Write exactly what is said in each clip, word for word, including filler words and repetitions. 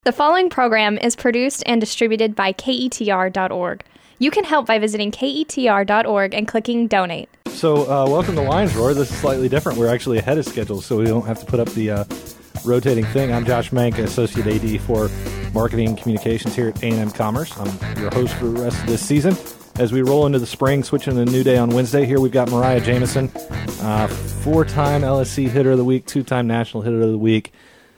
The following program is produced and distributed by K E T R dot org. You can help by visiting K E T R dot org and clicking Donate. So, uh, welcome to Lions Roar. This is slightly different. We're actually ahead of schedule, so we don't have to put up the uh, rotating thing. I'm Josh Mank, Associate A D for Marketing and Communications here at A and M Commerce. I'm your host for the rest of this season. As we roll into the spring, switching to a new day on Wednesday, here we've got Mariah Jamison, uh, four-time L S C Hitter of the Week, two-time National Hitter of the Week,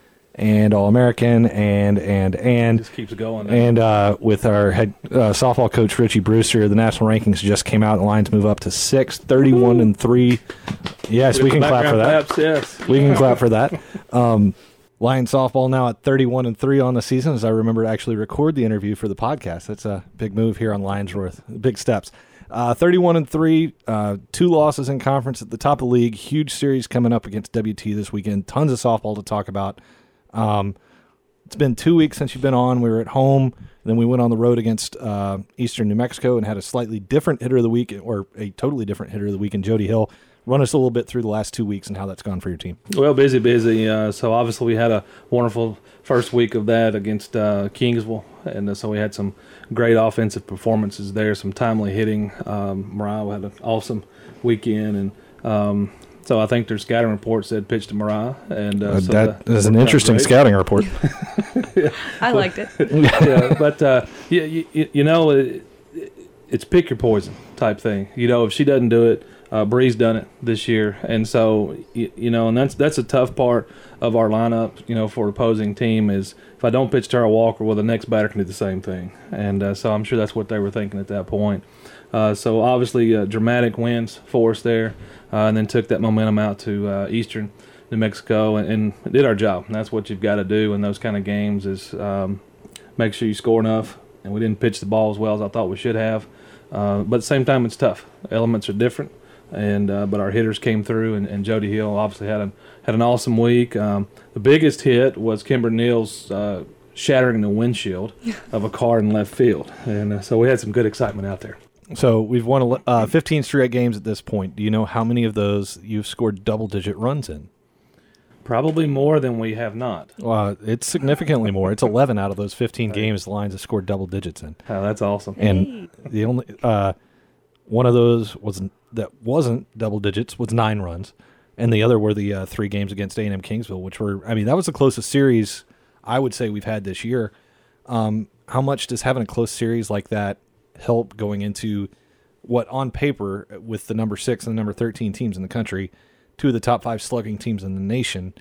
and All-American, and, and, and. Just keeps going. And uh, with our head uh, softball coach, Richie Brewster, the national rankings just came out. The Lions move up to six, thirty-one and three. Yes, we, we can clap for that. Claps, yes. We can clap for that. Um, Lions softball now at thirty-one and three on the season, as I remember to actually record the interview for the podcast. That's a big move here on Lions Roar. Big steps. Uh, thirty-one and three, uh, two losses in conference at the top of the league. Huge series coming up against W T this weekend. Tons of softball to talk about. Um, it's been two weeks since you've been on. We were at home, then we went on the road against uh, Eastern New Mexico and had a slightly different hitter of the week, or a totally different hitter of the week in Jody Hill. Run us a little bit through the last two weeks and how that's gone for your team. Well, busy, busy. Uh, so obviously we had a wonderful first week of that against uh, Kingsville, and uh, so we had some great offensive performances there, some timely hitting. Um, Mariah had an awesome weekend, and um, so I think their scouting report said pitch to Mariah. And uh, uh, so that, that is an interesting scouting report. Yeah. I liked it. Yeah, but uh, you, you, you know, it, it's pick your poison type thing. You know, if she doesn't do it, uh, Bree's done it this year, and so you, you know, and that's that's a tough part of our lineup. You know, for opposing team is if I don't pitch Tara Walker, well, the next batter can do the same thing, and uh, so I'm sure that's what they were thinking at that point. Uh, so obviously, uh, dramatic wins for us there, uh, and then took that momentum out to uh, Eastern New Mexico and, and did our job. And that's what you've got to do in those kind of games is um, make sure you score enough. And we didn't pitch the ball as well as I thought we should have. Uh, but at the same time, it's tough. Elements are different, and uh, but our hitters came through, and, and Jody Hill obviously had, a, had an awesome week. Um, the biggest hit was Kimber Neal's uh, shattering the windshield of a car in left field. And uh, so we had some good excitement out there. So we've won uh, fifteen straight games at this point. Do you know how many of those you've scored double-digit runs in? Probably more than we have not. Uh, it's significantly more. It's eleven out of those fifteen games the Lions have scored double digits in. Oh, that's awesome. And the only uh, one of those was that wasn't double digits was nine runs, and the other were the uh, three games against A and M Kingsville, which were, I mean, that was the closest series I would say we've had this year. Um, how much does having a close series like that help going into what on paper, with the number six and the number thirteen teams in the country, two of the top five slugging teams in the nation,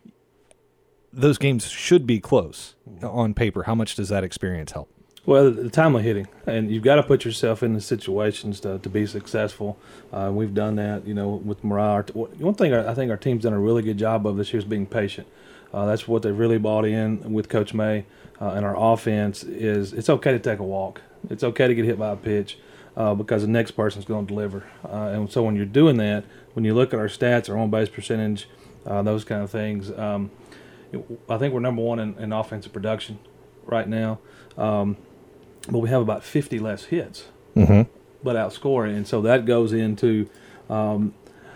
those games should be close on paper. How much does that experience help? Well, the timely hitting, and you've got to put yourself in the situations to, to be successful. Uh, we've done that, you know, with Mariah. One thing I think our team's done a really good job of this year is being patient. Uh, that's what they've really bought in with Coach May uh, and our offense is it's okay to take a walk. It's okay to get hit by a pitch uh, because the next person's going to deliver. Uh, and so when you're doing that, when you look at our stats, our on-base percentage, uh, those kind of things, um, I think we're number one in, in offensive production right now. Um, but we have about fifty less hits, mm-hmm. but outscoring. And so that goes into um,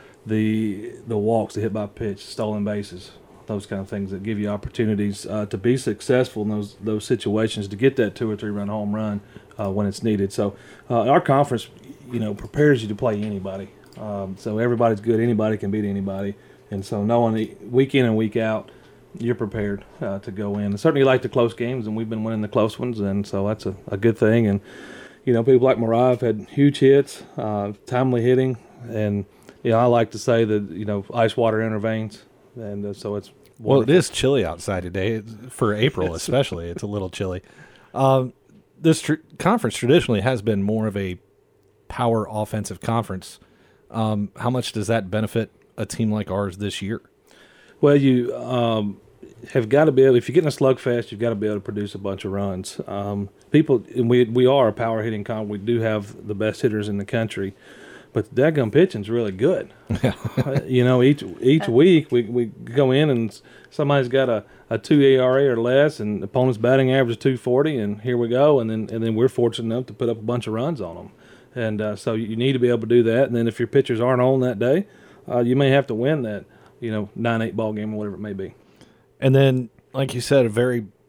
the the walks, the hit by pitch, stolen bases, those kind of things that give you opportunities uh, to be successful in those those situations, to get that two or three run home run uh, when it's needed. So uh, our conference, you know, prepares you to play anybody. Um, so everybody's good. Anybody can beat anybody. And so knowing week in and week out, you're prepared uh, to go in. And certainly like the close games, and we've been winning the close ones, and so that's a, a good thing. And, you know, people like Mariah have had huge hits, uh, timely hitting, and, you know, I like to say that, you know, ice water in our veins, and uh, so it's wonderful. Well, it is chilly outside today. For April especially, it's a little chilly. Um, this tr- conference traditionally has been more of a power offensive conference. Um, how much does that benefit a team like ours this year? Well, you um, have got to be able, if you're getting a slugfest, you've got to be able to produce a bunch of runs. Um, people, and we we are a power hitting conference. We do have the best hitters in the country, but the daggum pitching's really good. Yeah. You know, each each week we, we go in and somebody's got a, a two E R A or less, and the opponent's batting average is two forty, and here we go, and then and then we're fortunate enough to put up a bunch of runs on them. And uh, so you need to be able to do that. And then if your pitchers aren't on that day, uh, you may have to win that, you know, nine eight ball game or whatever it may be. And then, like you said, a very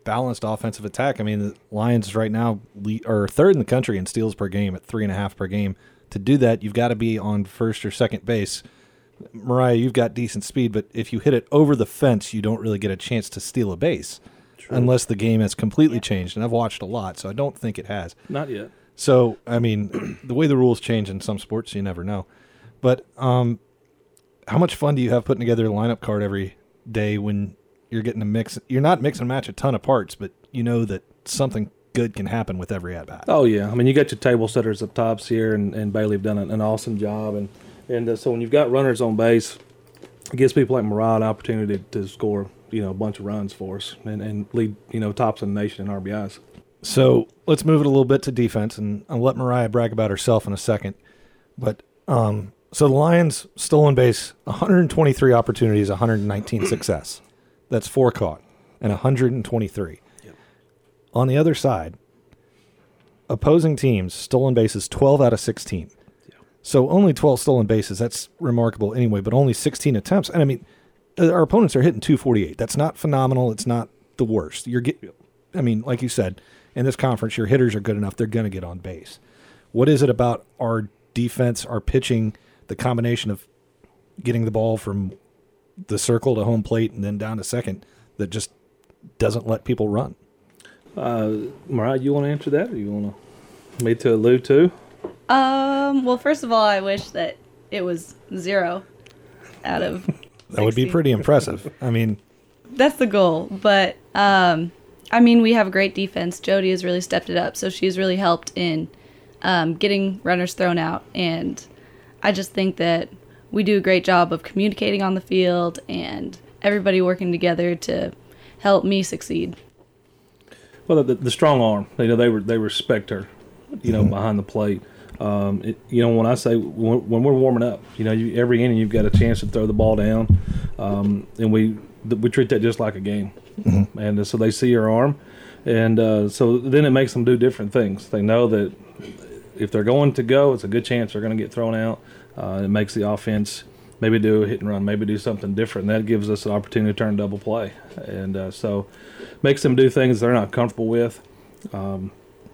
balanced offensive attack. I mean, the Lions right now lead, are third in the country in steals per game at three and a half per game. To do that, you've got to be on first or second base. Mariah, you've got decent speed, but if you hit it over the fence, you don't really get a chance to steal a base. True. Unless the game has completely changed. And I've watched a lot, so I don't think it has. Not yet. So, I mean, the way the rules change in some sports, you never know. But um, how much fun do you have putting together a lineup card every day when you're getting to mix? You're not mix and match a ton of parts, but you know that something good can happen with every at-bat. Oh, yeah. I mean, you got your table setters up tops here, and, and Bailey have done an, an awesome job. And, and uh, so when you've got runners on base, it gives people like Mariah an opportunity to, to score, you know, a bunch of runs for us and, and lead, you know, tops in the nation in R B Is. So let's move it a little bit to defense, and I'll let Mariah brag about herself in a second. But um, so the Lions stolen base, one hundred twenty-three opportunities, one hundred nineteen success. That's four caught, and one hundred twenty-three. Yep. On the other side, opposing teams stolen bases twelve out of sixteen. Yep. So only twelve stolen bases. That's remarkable anyway, but only sixteen attempts. And I mean, our opponents are hitting two forty-eight. That's not phenomenal. It's not the worst. You're get, I mean, like you said, in this conference, your hitters are good enough. They're going to get on base. What is it about our defense, our pitching, the combination of getting the ball from the circle to home plate and then down to second that just doesn't let people run? Uh, Mariah, you want to answer that, or you want to me to allude to? Um. Well, first of all, I wish that it was zero out of That would be pretty impressive. I mean, that's the goal. But, um, I mean, we have a great defense. Jody has really stepped it up. So she's really helped in um, getting runners thrown out. And I just think that we do a great job of communicating on the field and everybody working together to help me succeed. Well, the, the strong arm, you know, they were they respect her, you know, mm-hmm. behind the plate. Um, it, you know, when I say when, when we're warming up, you know, you, every inning you've got a chance to throw the ball down, um, and we we treat that just like a game. Mm-hmm. And uh, so they see your arm, and uh, so then it makes them do different things. They know that if they're going to go, it's a good chance they're going to get thrown out. Uh, it makes the offense maybe do a hit and run, maybe do something different. And that gives us an opportunity to turn double play, and uh, so makes them do things they're not comfortable with. Um,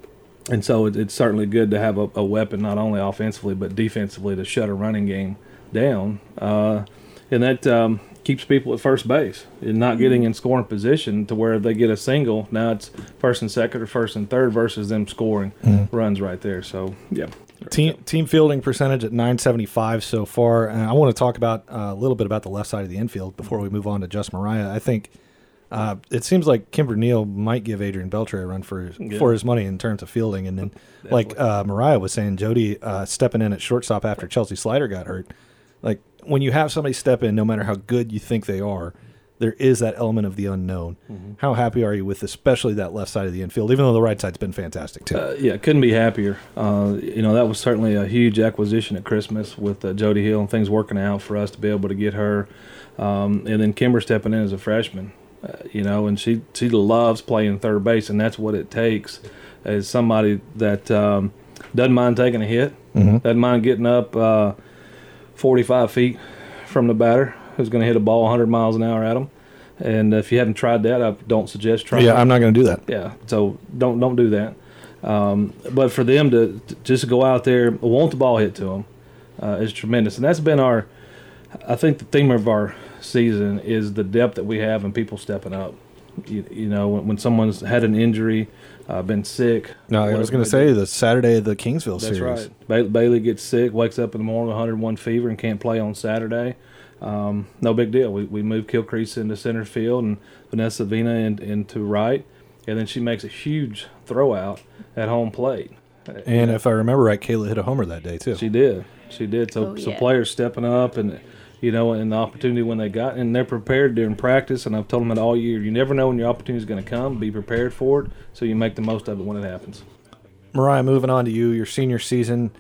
And so it, it's certainly good to have a, a weapon, not only offensively but defensively, to shut a running game down. Uh, and that um, keeps people at first base and not getting in scoring position to where they get a single. Now it's first and second or first and third versus them scoring mm-hmm. runs right there. So, yeah. Team team fielding percentage at nine seventy-five so far. And I want to talk about uh, a little bit about the left side of the infield before we move on to just Mariah. I think Uh, it seems like Kimber Neal might give Adrian Beltre a run for his, yeah. for his money in terms of fielding. And then, like uh, Mariah was saying, Jody uh, stepping in at shortstop after Chelsea Slider got hurt. Like, when you have somebody step in, no matter how good you think they are, there is that element of the unknown. Mm-hmm. How happy are you with especially that left side of the infield, even though the right side's been fantastic, too? Uh, yeah, couldn't be happier. Uh, you know, that was certainly a huge acquisition at Christmas with uh, Jody Hill and things working out for us to be able to get her. Um, and then Kimber stepping in as a freshman. Uh, you know, and she she loves playing third base, and that's what it takes as somebody that um, doesn't mind taking a hit, mm-hmm. doesn't mind getting up uh, forty-five feet from the batter who's going to hit a ball one hundred miles an hour at them. And if you haven't tried that, I don't suggest trying. Yeah, I'm not going to do that. Yeah, so don't don't do that. Um, but for them to, to just go out there, want the ball hit to them uh, is tremendous, and that's been our. I think the theme of our season is the depth that we have and people stepping up. You, you know, when, when someone's had an injury, uh, been sick. No, I was going to say the Saturday of the Kingsville That's series. That's right. Ba- Bailey gets sick, wakes up in the morning with one hundred one fever and can't play on Saturday. Um, no big deal. We we moved Kilcrease into center field and Vanessa Vina in, into right, and then she makes a huge throw out at home plate. And if I remember right, Kayla hit a homer that day too. She did. She did. So, oh, yeah. so players stepping up and, you know, and the opportunity when they got, and they're prepared during practice, and I've told them that all year. You never know when your opportunity is going to come. Be prepared for it so you make the most of it when it happens. Mariah, moving on to you, your senior season.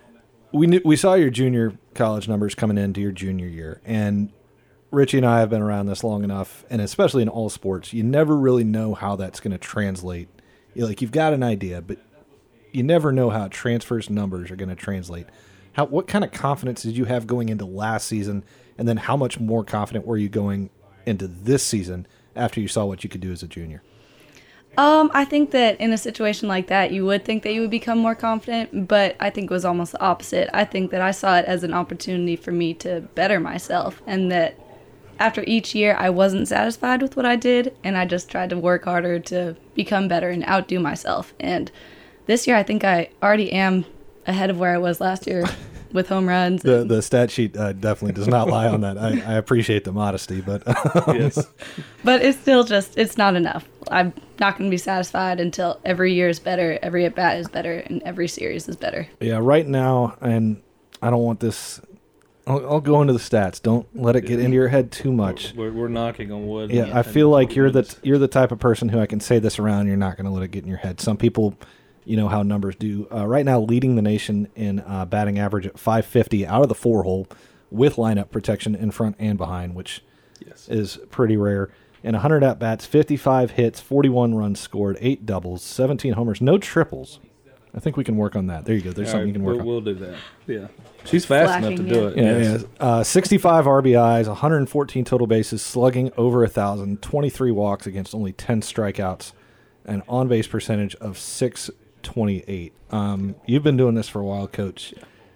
We knew, we saw your junior college numbers coming into your junior year, and Richie and I have been around this long enough, and especially in all sports, you never really know how that's going to translate. You're like, you've got an idea, but you never know how transfers numbers are going to translate. How what kind of confidence did you have going into last season, and then how much more confident were you going into this season after you saw what you could do as a junior? Um, I think that in a situation like that, you would think that you would become more confident, but I think it was almost the opposite. I think that I saw it as an opportunity for me to better myself, and that after each year, I wasn't satisfied with what I did, and I just tried to work harder to become better and outdo myself. And this year, I think I already am ahead of where I was last year with home runs. The the stat sheet uh, definitely does not lie on that. I, I appreciate the modesty, but um, Yes. But it's still just, it's not enough. I'm not going to be satisfied until every year is better, every at-bat is better, and every series is better. yeah, right now, and I don't want this. I'll, I'll go into the stats. Don't let it get into your head too much. We're, we're knocking on wood. Yeah, I feel like you're the you're the type of person who I can say this around. You're not going to let it get in your head. Some people, you know how numbers do. Uh, right now, leading the nation in uh, batting average at five fifty out of the four hole, with lineup protection in front and behind, which Yes. is pretty rare. And one hundred at bats, fifty-five hits, forty-one runs scored, eight doubles, seventeen homers, no triples. I think we can work on that. There you go. There's All something right, you can work we'll, on. we'll do that. Yeah. She's fast Slacking, enough to do it. Yeah, Yes. yeah. Uh, sixty-five R B Is, one hundred fourteen total bases, slugging over a thousand, twenty-three walks against only ten strikeouts, an on-base percentage of six twenty-eight. Um, you've been doing this for a while, Coach.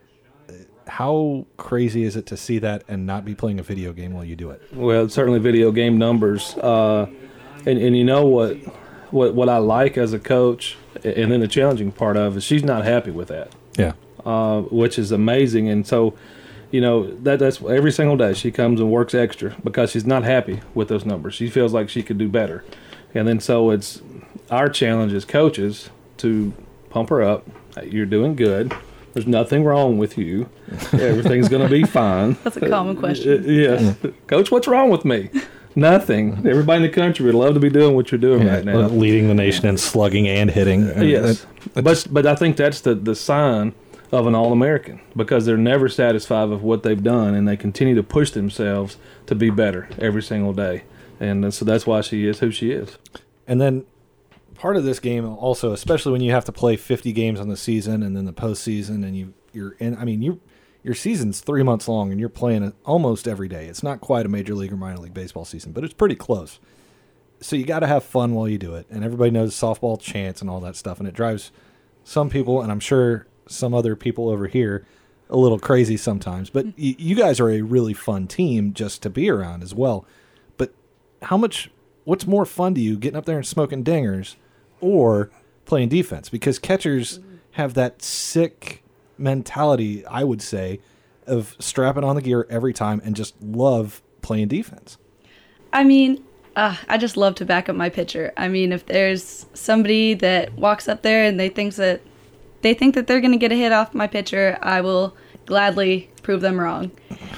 How crazy is it to see that and not be playing a video game while you do it? Well, certainly video game numbers. Uh, and, and you know what, what what I like as a coach, and then the challenging part of it is she's not happy with that, Yeah. uh, which is amazing. And so, you know, that that's every single day she comes and works extra because she's not happy with those numbers. She feels like she could do better. And then so it's our challenge as coaches to pump her up. Hey, you're doing good. There's nothing wrong with you. Everything's going to be fine. That's a common question. Uh, yes. Coach, what's wrong with me? Nothing. Everybody in the country would love to be doing what you're doing right now. Leading the nation in slugging and hitting. Yes. But but I think that's the, the sign of an All-American, because they're never satisfied with what they've done, and they continue to push themselves to be better every single day. And uh, so that's why she is who she is. And then part of this game also, especially when you have to play fifty games on the season and then the postseason, and you you're in. I mean, you your season's three months long, and you're playing it almost every day. It's not quite a major league or minor league baseball season, but it's pretty close. So you got to have fun while you do it, and everybody knows softball chants and all that stuff, and it drives some people, and I'm sure some other people over here, a little crazy sometimes. But y- you guys are a really fun team just to be around as well. But how much? What's more fun to you, getting up there and smoking dingers, or playing defense? Because catchers have that sick mentality, I would say, of strapping on the gear every time and just love playing defense. I mean, uh, I just love to back up my pitcher. I mean, if there's somebody that walks up there and they thinks that they think that they're going to get a hit off my pitcher, I will gladly prove them wrong.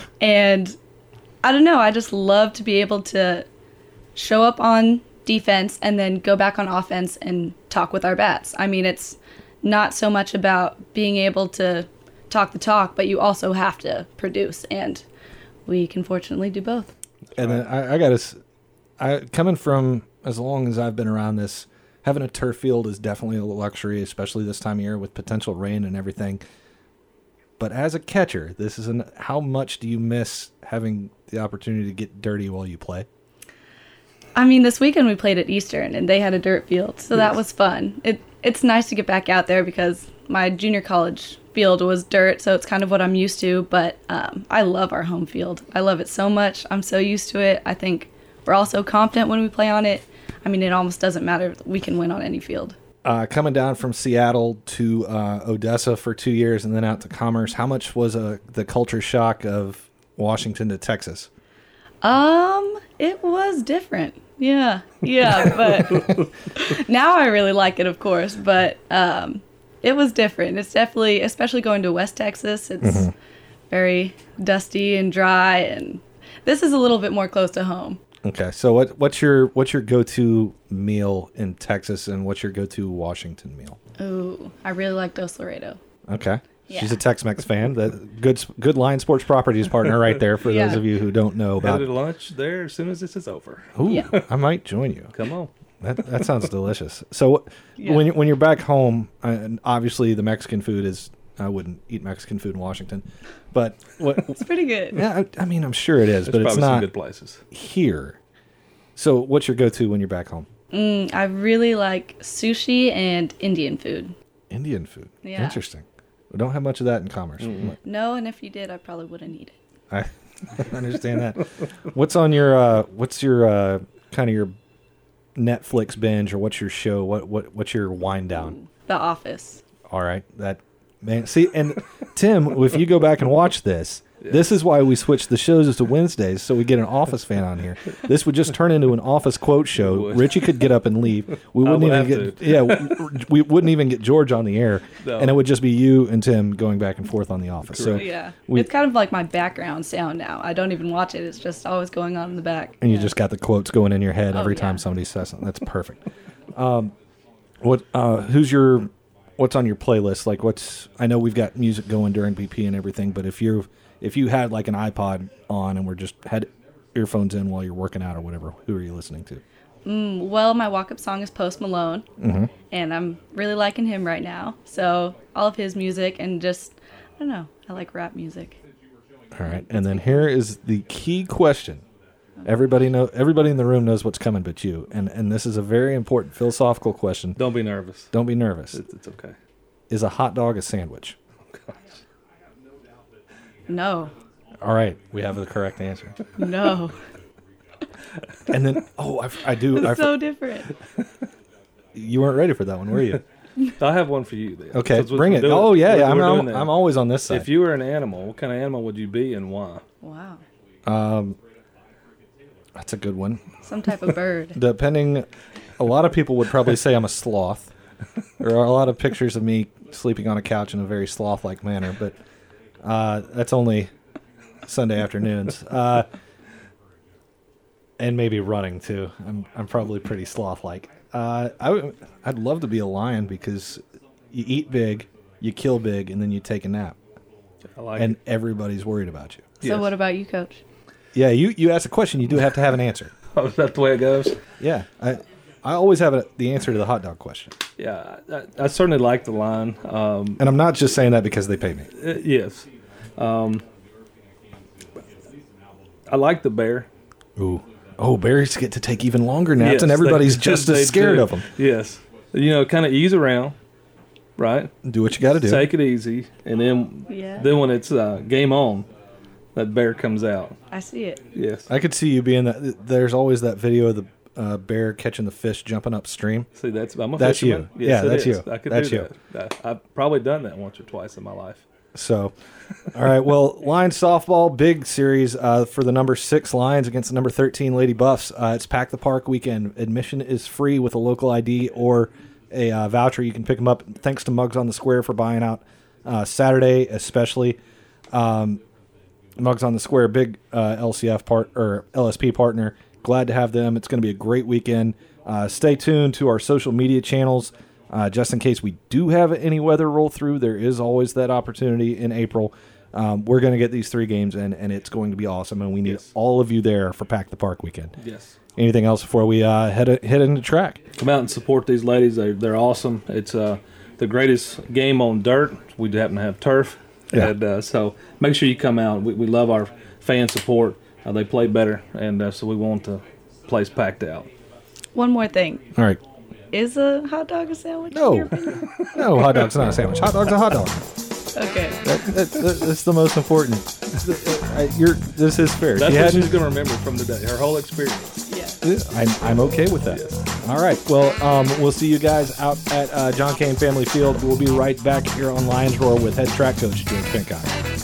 And I don't know, I just love to be able to show up on defense and then go back on offense and talk with our bats. I mean, it's not so much about being able to talk the talk, but you also have to produce, and we can fortunately do both. And then I, I got to, I coming from as long as I've been around this, having a turf field is definitely a luxury, especially this time of year with potential rain and everything. But as a catcher, this is an, how much do you miss having the opportunity to get dirty while you play? I mean, this weekend we played at Eastern, and they had a dirt field, so that was fun. It It's nice to get back out there because my junior college field was dirt, so it's kind of what I'm used to, but um, I love our home field. I love it so much. I'm so used to it. I think we're all so confident when we play on it. I mean, it almost doesn't matter. We can win on any field. Uh, coming down from Seattle to uh, Odessa for two years and then out to Commerce, how much was uh, the culture shock of Washington to Texas? Um, it was different. Yeah, yeah, but now I really like it, of course, but um, it was different. It's definitely, especially going to West Texas, it's mm-hmm. very dusty and dry, and this is a little bit more close to home. Okay, so what what's your what's your go-to meal in Texas, and what's your go-to Washington meal? Ooh, I really like Dos Laredo. Okay. Yeah. She's a Tex-Mex fan. That good good Line Sports Properties partner right there for Yeah. those of you who don't know about. Headed to lunch there as soon as this is over. Ooh, Yeah. I might join you. Come on. That that sounds delicious. So Yeah. when you- when you're back home, uh, and obviously the Mexican food is, I wouldn't eat Mexican food in Washington, but what? It's pretty good. Yeah, I, I mean I'm sure it is, There's but probably it's some not good places. here. So what's your go-to when you're back home? Mm, I really like sushi and Indian food. Indian food. Yeah. Interesting. We don't have much of that in Commerce. No, and if you did, I probably wouldn't eat it. I understand that. What's on your uh, what's your uh, kind of your Netflix binge, or what's your show? What what what's your wind down? The Office. All right, that man. See, and Tim, if you go back and watch this, yeah. This is why we switched the shows to Wednesdays, so we get an Office fan on here. This would just turn into an Office quote show. Richie could get up and leave. We wouldn't would even get. To. Yeah, we, we wouldn't even get George on the air, no. And it would just be you and Tim going back and forth on the Office. Correct. So yeah, we, it's kind of like my background sound now. I don't even watch it; it's just always going on in the back. And yeah. you just got the quotes going in your head oh, every yeah. time somebody says something. That's perfect. Um, what? Uh, who's your? What's on your playlist? Like, what's? I know we've got music going during B P and everything, but if you're if you had like an iPod on and were just had earphones in while you're working out or whatever, who are you listening to? Mm, well, my walk-up song is Post Malone, mm-hmm. and I'm really liking him right now. So all of his music and just, I don't know, I like rap music. All right, and then here is the key question. Everybody know. Everybody in the room knows what's coming, but you. And and this is a very important philosophical question. Don't be nervous. Don't be nervous. It's, it's okay. Is a hot dog a sandwich? No. All right, we have the correct answer. No. And then, oh, I, I do. It's I, so different. You weren't ready for that one, were you? I have one for you. Then. Okay, bring it. Doing, oh yeah, yeah. I'm I'm, I'm always on this side. If you were an animal, what kind of animal would you be and why? Wow. Um, that's a good one. Some type of bird. Depending, a lot of people would probably say I'm a sloth. There are a lot of pictures of me sleeping on a couch in a very sloth-like manner, but uh, that's only Sunday afternoons. Uh, and maybe running too. I'm I'm probably pretty sloth-like. Uh, I w- I'd love to be a lion because you eat big, you kill big, and then you take a nap. I like and it. everybody's worried about you. So Yes. what about you, Coach? Yeah, you, you ask a question, you do have to have an answer. Oh, is that the way it goes? Yeah, I I always have a, the answer to the hot dog question. Yeah, I, I certainly like the line. Um, And I'm not just saying that because they pay me. uh, yes. Um, I like the bear. Ooh. Oh, bears get to take even longer naps, Yes, and everybody's they- just they as scared do. of them. Yes. You know, kind of ease around, right? Do what you got to do. Take it easy, and then Yeah. then when it's uh, game on, that bear comes out. I see it. Yes. I could see you being that. There's always that video of the uh, bear catching the fish jumping upstream. See, that's I'm a That's fisherman. you. Yes, Yeah, it that's is. you. I could That's do you. that. I, I've probably done that once or twice in my life. So, all right. Well, Lions softball, big series uh, for the number six Lions against the number thirteen Lady Buffs. Uh, it's Pack the Park weekend. Admission is free with a local I D or a uh, voucher. You can pick them up. Thanks to Mugs on the Square for buying out uh, Saturday, especially. Um, Mugs on the Square, big uh, L C F part or L S P partner. Glad to have them. It's going to be a great weekend. Uh, stay tuned to our social media channels. Uh, just in case we do have any weather roll through, there is always that opportunity in April. Um, we're going to get these three games in, and it's going to be awesome, and we need Yes. all of you there for Pack the Park weekend. Yes. Anything else before we uh, head head into track? Come out and support these ladies. They're, they're awesome. It's uh, the greatest game on dirt. We happen to have turf. Yeah. And uh, so make sure you come out. We, we love our fan support. Uh, they play better, and uh, so we want the place packed out. One more thing. All right. Is a hot dog a sandwich? in No. your opinion? No, hot dog's not a sandwich. Hot dog's a hot dog. Okay. That, that, that, that's the most important. Uh, you're, this is fair. That's You what hadn't- she's going to remember from today, her whole experience. Yeah. I'm, I'm okay with that. Yes. All right. Well, um, we'll see you guys out at uh, John Kane Family Field. We'll be right back here on Lions Roar with head track coach George Pincock.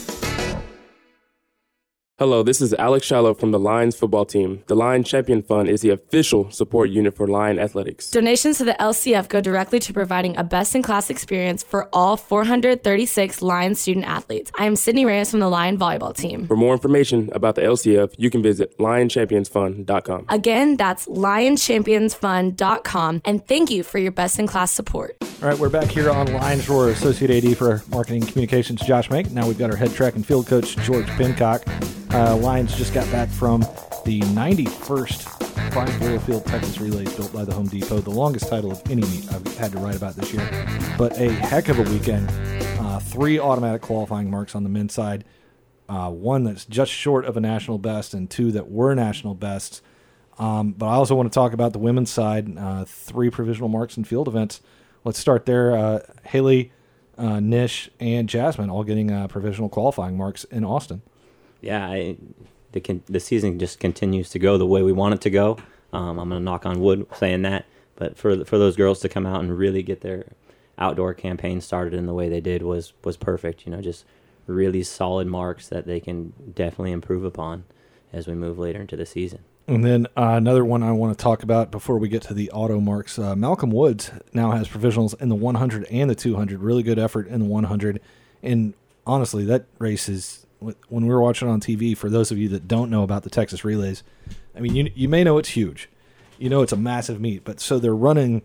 Hello, this is Alex Shallow from the Lions football team. The Lion Champion Fund is the official support unit for Lion Athletics. Donations to the L C F go directly to providing a best-in-class experience for all four hundred thirty-six Lion student athletes. I am Sydney Reyes from the Lion volleyball team. For more information about the L C F, you can visit lion champions fund dot com. Again, that's lion champions fund dot com, and thank you for your best-in-class support. All right, we're back here on Lions Roar. Associate A D for Marketing and Communications, Josh Mink. Now we've got our head track and field coach, George Pincock. Uh, Lions just got back from the ninety-first Prime Oil Field Texas Relays built by the Home Depot, the longest title of any meet I've had to write about this year. But a heck of a weekend. Uh, three automatic qualifying marks on the men's side. Uh, one that's just short of a national best and two that were national bests. Um, but I also want to talk about the women's side, uh, three provisional marks in field events. Let's start there. Uh, Haley, uh, Nish, and Jasmine all getting uh, provisional qualifying marks in Austin. Yeah, I, the con- the season just continues to go the way we want it to go. Um, I'm going to knock on wood saying that. But for for those girls to come out and really get their outdoor campaign started in the way they did was was perfect. You know, just really solid marks that they can definitely improve upon as we move later into the season. And then uh, another one I want to talk about before we get to the auto marks. Uh, Malcolm Woods now has provisionals in the one hundred and the two hundred. Really good effort in the one hundred. And honestly, that race is, when we were watching on T V, for those of you that don't know about the Texas Relays, I mean, you you may know it's huge. You know it's a massive meet. But so they're running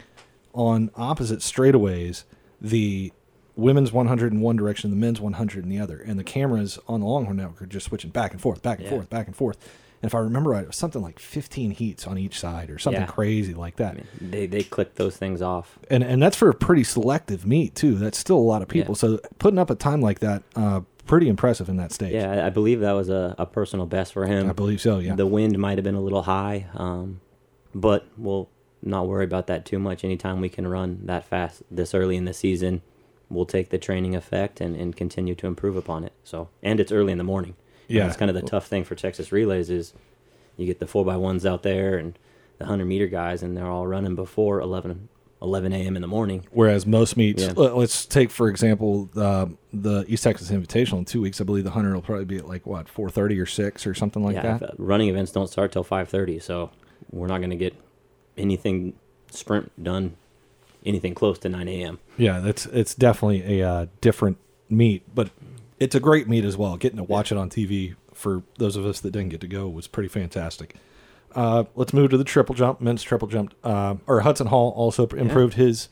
on opposite straightaways, the women's one hundred in one direction, the men's one hundred in the other. And the cameras on the Longhorn Network are just switching back and forth, back and yeah. forth, back and forth. And if I remember right, it was something like fifteen heats on each side or something yeah. crazy like that. I mean, they they click those things off. And and that's for a pretty selective meet, too. That's still a lot of people. Yeah. So putting up a time like that, uh, pretty impressive in that stage. Yeah, I, I believe that was a, a personal best for him. I believe so, yeah. The wind might have been a little high, um, but we'll not worry about that too much. Anytime we can run that fast this early in the season, we'll take the training effect and, and continue to improve upon it. So, and it's early in the morning. Yeah, that's kind of the tough thing for Texas Relays is you get the four by ones out there and the hundred meter guys, and they're all running before eleven a.m. in the morning. Whereas most meets, yeah. let's take for example uh, the East Texas Invitational in two weeks. I believe the hundred will probably be at like what four thirty or six or something like yeah, that. Running events don't start till five thirty, so we're not going to get anything sprint done, anything close to nine a.m. Yeah, that's it's definitely a uh, different meet, but it's a great meet as well. Getting to watch it on T V for those of us that didn't get to go was pretty fantastic. Uh, let's move to the triple jump, men's triple jump. Uh, or Hudson Hall also improved yeah. his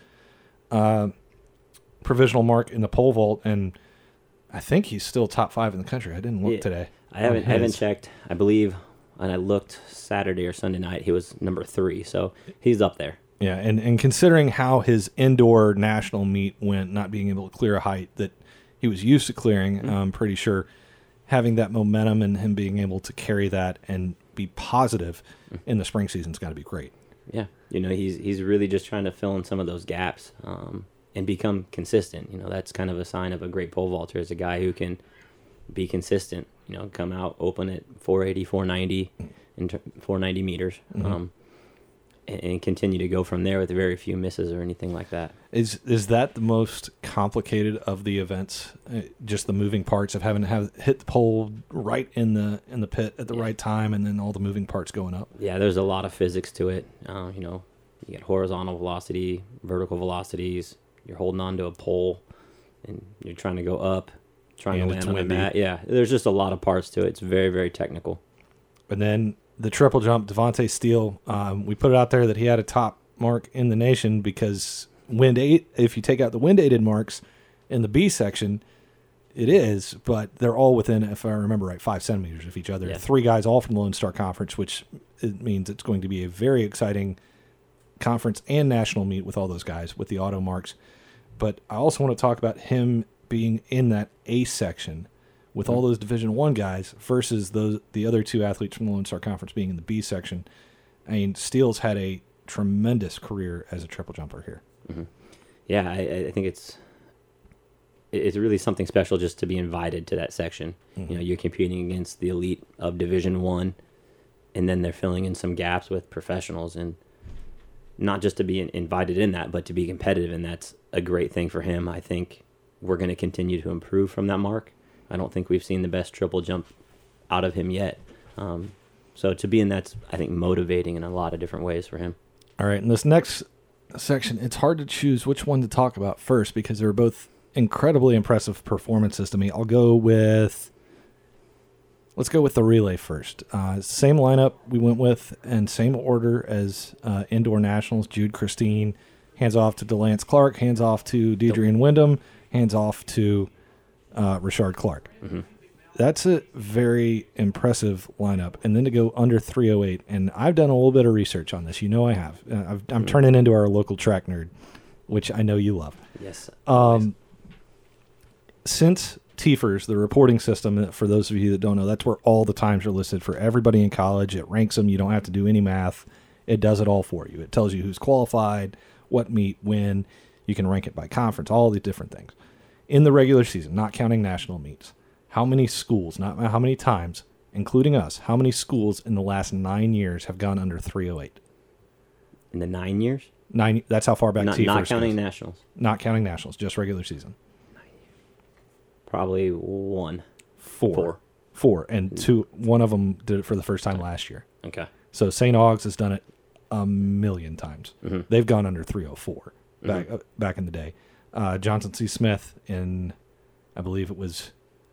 uh, provisional mark in the pole vault, and I think he's still top five in the country. I didn't look yeah, today. I haven't I haven't checked. I believe, and I looked Saturday or Sunday night, he was number three, so he's up there. Yeah, and, and considering how his indoor national meet went, not being able to clear a height that he was used to clearing, mm-hmm. I'm pretty sure having that momentum and him being able to carry that and be positive in the spring season's got to be great. Yeah, you know, he's he's really just trying to fill in some of those gaps um, and become consistent. You know, that's kind of a sign of a great pole vaulter, is a guy who can be consistent. You know, come out open at four eighty, four ninety, and four ninety meters, mm-hmm. um, and, and continue to go from there with very few misses or anything like that. Is is that the most complicated of the events? Uh, just the moving parts of having to have hit the pole right in the in the pit at the yeah. right time, and then all the moving parts going up. Yeah, there's a lot of physics to it. Uh, you know, you get horizontal velocity, vertical velocities. You're holding on to a pole, and you're trying to go up, trying and to land on the mat. Yeah, there's just a lot of parts to it. It's very, very technical. And then the triple jump, Devontae Steele. Um, we put it out there that he had a top mark in the nation because wind eight. If you take out the wind aided marks in the B section, it is, but they're all within, if I remember right, five centimeters of each other. Yeah. Three guys all from the Lone Star Conference, which it means it's going to be a very exciting conference and national meet with all those guys with the auto marks. But I also want to talk about him being in that A section with all those Division One guys versus those the other two athletes from the Lone Star Conference being in the B section. I mean, Steele's had a tremendous career as a triple jumper here. Mm-hmm. Yeah, I, I think it's it's really something special just to be invited to that section. Mm-hmm. You know, you're competing against the elite of Division One, and then they're filling in some gaps with professionals, and not just to be invited in that, but to be competitive, and that's a great thing for him. I think we're going to continue to improve from that mark. I don't think we've seen the best triple jump out of him yet. Um, so to be in that's, I think, motivating in a lot of different ways for him. All right, in this next section, it's hard to choose which one to talk about first because they're both incredibly impressive performances to me. I'll go with, let's go with the relay first. Uh, same lineup we went with and same order as uh, indoor nationals. Jude Christine, hands off to DeLance Clark, hands off to Deidre Wyndham, hands off to uh, Richard Clark. Mm-hmm. That's a very impressive lineup. And then to go under three oh eight, and I've done a little bit of research on this. You know I have. Uh, I've, I'm mm-hmm. turning into our local track nerd, which I know you love. Yes. Um, since T F E R S, the reporting system, for those of you that don't know, that's where all the times are listed for everybody in college. It ranks them. You don't have to do any math. It does it all for you. It tells you who's qualified, what meet, when. You can rank it by conference, all the different things. In the regular season, not counting national meets, how many schools, not how many times, including us, how many schools in the last nine years have gone under three oh eight? In the nine years? Nine. That's how far back Not, T F E R S not counting goes. nationals. Not counting nationals, just regular season. Probably one. Four. Four. Four. And two. One of them did it for the first time last year. Okay. So Saint Augs has done it a million times. Mm-hmm. They've gone under three oh four back Mm-hmm. uh, back in the day. Uh, Johnson C. Smith in, I believe it was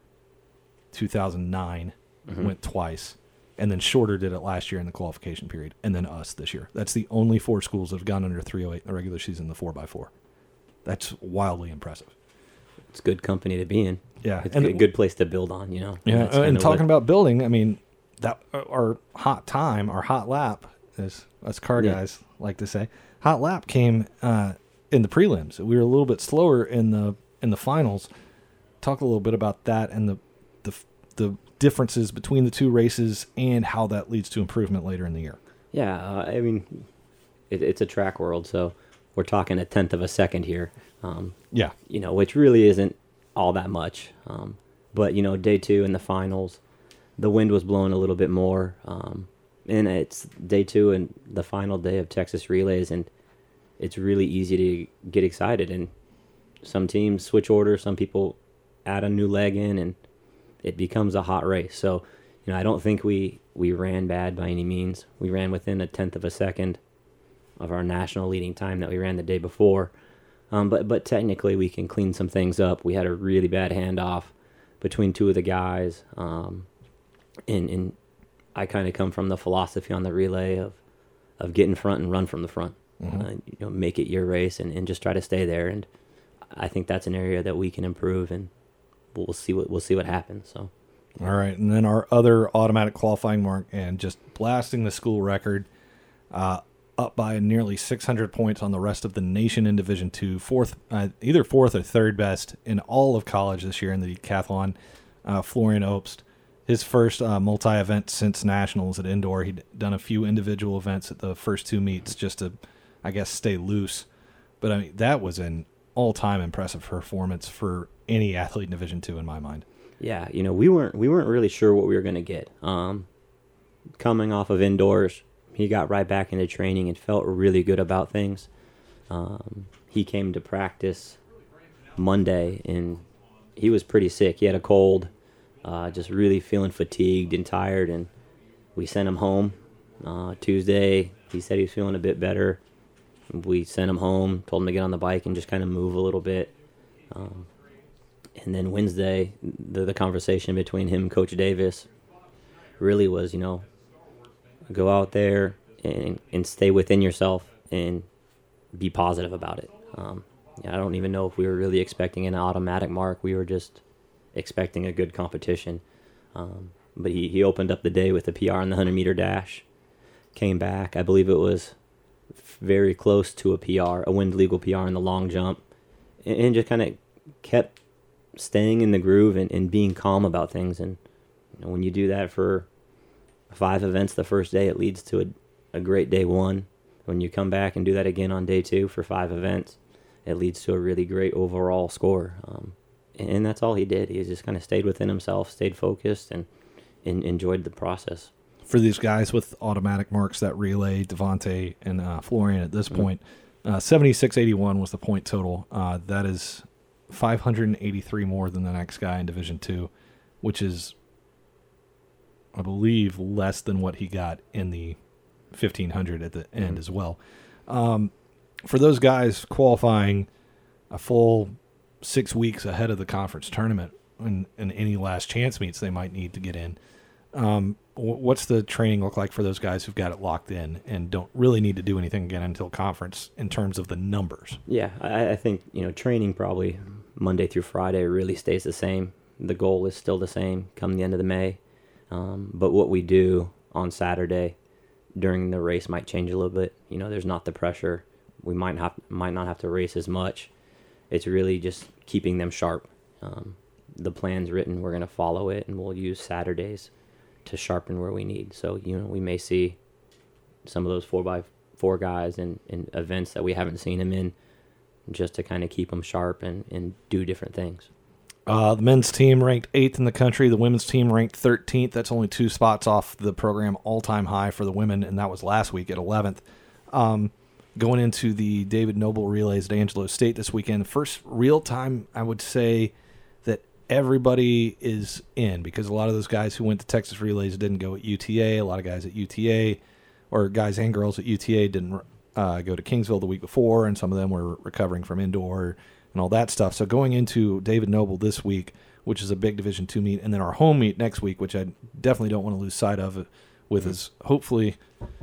two thousand nine, Mm-hmm. went twice. And then Shorter did it last year in the qualification period. And then us this year. That's the only four schools that have gone under three oh eight in the regular season, the four by four. That's wildly impressive. It's good company to be in. Yeah. It's and a good place to build on, you know. Yeah, That's uh, and kinda talking what- about building, I mean, that our hot time, our hot lap, as us car Yeah. guys like to say, hot lap came uh, in the prelims. We were a little bit slower in the in the finals. Talk a little bit about that and the the the differences between the two races and how that leads to improvement later in the year. Yeah, uh, I mean, it, it's a track world, so we're talking a tenth of a second here. Um, Yeah, you know, which really isn't all that much. Um, but, you know, day two in the finals, the wind was blowing a little bit more. Um, and it's day two and the final day of Texas Relays, and it's really easy to get excited. And some teams switch order, some people add a new leg in, and it becomes a hot race. So, you know, I don't think we, we ran bad by any means. We ran within a tenth of a second of our national leading time that we ran the day before. Um, but but technically, we can clean some things up. We had a really bad handoff between two of the guys, um, and and I kind of come from the philosophy on the relay of of get in front and run from the front. Mm-hmm. Uh, you know, make it your race and, and just try to stay there. And I think that's an area that we can improve, and we'll see what we'll see what happens. So. all right. And then our other automatic qualifying mark, and just blasting the school record, uh, up by nearly six hundred points on the rest of the nation in Division Two, fourth, uh, either fourth or third best in all of college this year in the decathlon. Uh, Florian Obst, his first uh, multi-event since nationals at indoor. He'd done a few individual events at the first two meets just to, I guess, stay loose. But I mean, that was an all-time impressive performance for any athlete in Division Two in my mind. Yeah, you know, we weren't we weren't really sure what we were going to get. Um, coming off of indoors, he got right back into training and felt really good about things. Um, he came to practice Monday, and he was pretty sick. He had a cold, uh, just really feeling fatigued and tired, and we sent him home. Uh, Tuesday, he said he was feeling a bit better. We sent him home, told him to get on the bike and just kind of move a little bit. Um, and then Wednesday, the, the conversation between him and Coach Davis really was, you know, go out there and, and stay within yourself and be positive about it. Um, yeah, I don't even know if we were really expecting an automatic mark. We were just expecting a good competition. Um, but he, he opened up the day with a P R in the hundred-meter dash, came back. I believe it was very close to a P R, a wind legal P R in the long jump, and, and just kind of kept staying in the groove and, and being calm about things. And you know, when you do that for five events the first day, it leads to a, a great day one. When you come back and do that again on day two for five events, it leads to a really great overall score. Um, and, and that's all he did. He just kind of stayed within himself, stayed focused, and, and enjoyed the process. For these guys with automatic marks, that relay, Devontae and uh, Florian at this Mhm. point, uh, seventy-six eighty-one was the point total. Uh, that is five hundred eighty-three more than the next guy in Division Two, which is, I believe, less than what he got in the fifteen hundred at the end Mhm. as well. Um, for those guys qualifying a full six weeks ahead of the conference tournament and, and any last chance meets they might need to get in, um, wh- what's the training look like for those guys who've got it locked in and don't really need to do anything again until conference in terms of the numbers? Yeah, I, I think, you know, training probably Monday through Friday really stays the same. The goal is still the same come the end of the May. Um, but what we do on Saturday during the race might change a little bit. You know, there's not the pressure. We might have might not have to race as much. It's really just keeping them sharp. Um, the plan's written, we're going to follow it, and we'll use Saturdays to sharpen where we need. So, you know, we may see some of those four by four guys in, in events that we haven't seen them in, just to kind of keep them sharp and, and do different things. Uh, the men's team ranked eighth in the country. The women's team ranked thirteenth. That's only two spots off the program all-time high for the women, and that was last week at eleventh. Um, going into the David Noble Relays at Angelo State this weekend, first real time, I would say that everybody is in, because a lot of those guys who went to Texas Relays didn't go at U T A. A lot of guys at U T A, or guys and girls at U T A, didn't uh, go to Kingsville the week before, and some of them were recovering from indoor and all that stuff. So going into David Noble this week, which is a big Division two meet, and then our home meet next week, which I definitely don't want to lose sight of, with as hopefully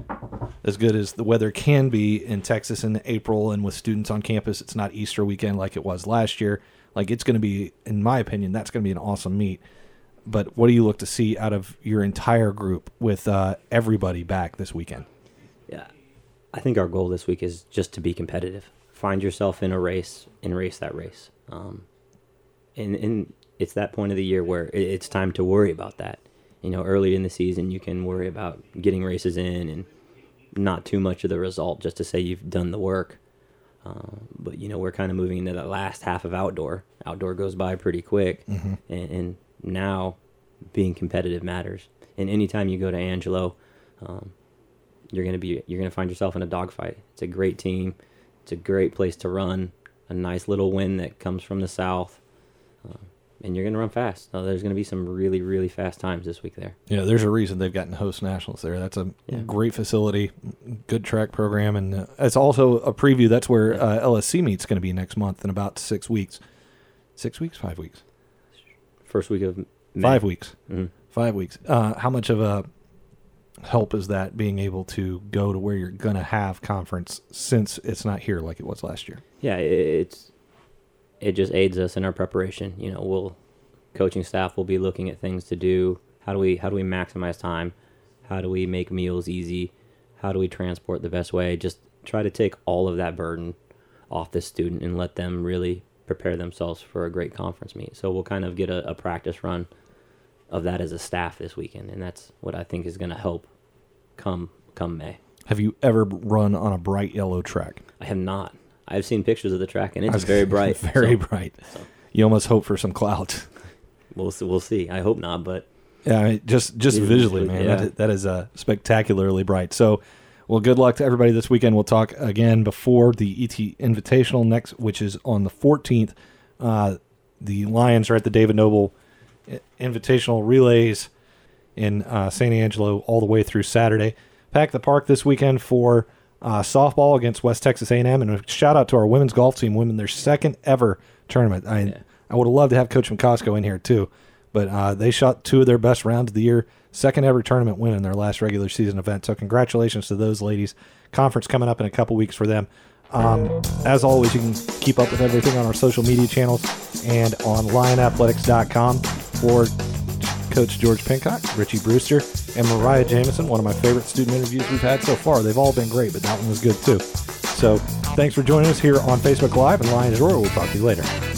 as good as the weather can be in Texas in April, and with students on campus. It's not Easter weekend like it was last year. Like, it's going to be, in my opinion, that's going to be an awesome meet. But what do you look to see out of your entire group with uh, everybody back this weekend? Yeah, I think our goal this week is just to be competitive. Find yourself in a race and race that race. Um, and, and it's that point of the year where it's time to worry about that. You know, early in the season, you can worry about getting races in and not too much of the result, just to say you've done the work. Uh, but, you know, we're kind of moving into the last half of outdoor. Outdoor goes by pretty quick. Mm-hmm. And, and now being competitive matters. And anytime you go to Angelo, um, you're going to be you're going to find yourself in a dogfight. It's a great team. It's a great place to run. A nice little wind that comes from the south. Uh, and you're going to run fast. So there's going to be some really, really fast times this week there. Yeah, there's a reason they've gotten host nationals there. That's a yeah. great facility, good track program, and uh, it's also a preview. That's where uh, L S C meet's going to be next month in about six weeks. Six weeks? Five weeks? First week of May. Five weeks. Mm-hmm. Five weeks. Uh, how much of a help is that, being able to go to where you're going to have conference, since it's not here like it was last year? Yeah, it's it just aids us in our preparation. You know, we'll coaching staff will be looking at things to do. How do we how do we maximize time? How do we make meals easy? How do we transport the best way? Just try to take all of that burden off the student and let them really prepare themselves for a great conference meet. So we'll kind of get a, a practice run of that as a staff this weekend, and that's what I think is going to help come come May. Have you ever run on a bright yellow track? I have not. I've seen pictures of the track, and it's very bright. Very so, bright. So. You almost hope for some clouds. We'll see. We'll see. I hope not, but yeah, I mean, just just visually, man, yeah. that, that is uh, spectacularly bright. So, well, good luck to everybody this weekend. We'll talk again before the E T Invitational next, which is on the fourteenth. Uh, the Lions are at the David Noble Invitational Relays in uh, San Angelo all the way through Saturday. Pack the park this weekend for uh, softball against West Texas A and M, and a shout out to our women's golf team, women their second ever tournament. I yeah. I would have loved to have Coach McCosco in here too, but uh, they shot two of their best rounds of the year, second ever tournament win in their last regular season event. So congratulations to those ladies. Conference coming up in a couple weeks for them. Um, as always, you can keep up with everything on our social media channels and on lion athletics dot com. For Coach George Pincock, Richie Brewster, and Mariah Jamison, one of my favorite student interviews we've had so far. They've all been great, but that one was good too. So thanks for joining us here on Facebook Live and Lions Roar. We'll talk to you later.